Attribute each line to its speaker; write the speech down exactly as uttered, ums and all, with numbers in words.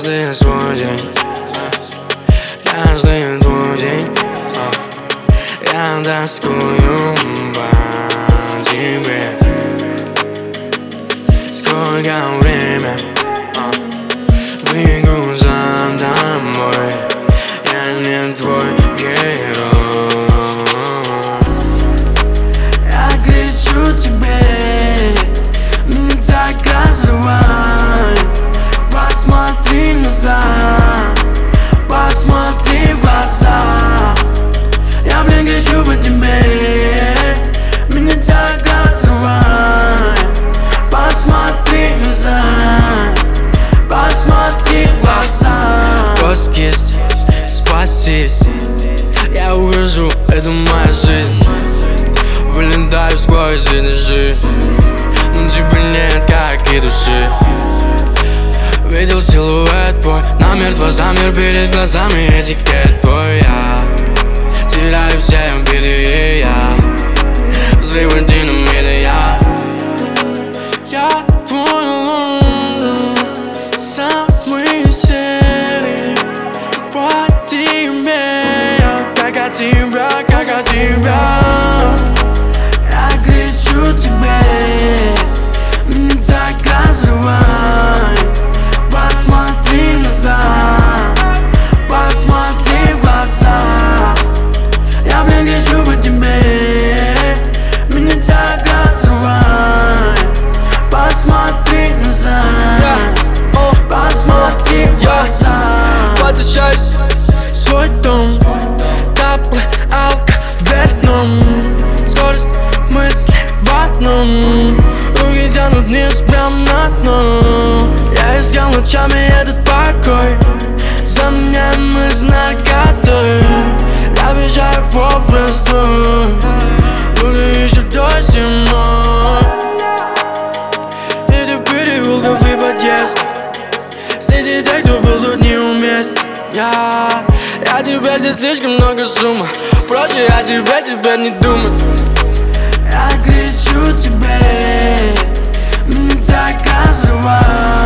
Speaker 1: каждый свой день, каждый твой день. Я тоскую по тебе. Сколько время бегу сам домой. Я не твой герой.
Speaker 2: Я кричу тебе, мне так разрывает. Посмотри назад, посмотри в глаза. Я, блин, кричу по тебе, меня так разрывает. Посмотри назад, посмотри в глаза.
Speaker 1: Поиск есть, спастись. Я ухожу, это моя жизнь. Вылетаю сквозь этажи, но тебя нет, как и души. Видел силуэт твой, намертво замер перед глазами. Этикет твой, я теряю все обиды, и я взрывы динамита, я
Speaker 2: Я твой луну, самый серый по тебе, как от тебя, как от тебя. Я кричу тебе, меня так разрывает. Посмотри назад, посмотри в глаза. Я, блин, кричу по тебе, меня так разрывает. Посмотри назад, посмотри в глаза.
Speaker 1: возвращаюсь в свой дом. Таблы, алка, вверх дном. Скорость мысли в одном. Руки тянут вниз прям на дно.
Speaker 2: Я искал ночами этот покой. За меня мысль наркотой. Я въезжаю в образ твой. Люди ищут до зимой.
Speaker 1: Среди переулков и подъезд, среди тех, кто был тут неуместен. Я, я теперь здесь слишком много шума. Проще я тебе теперь не думаю.
Speaker 2: Я кричу тебе, меня так разрывает.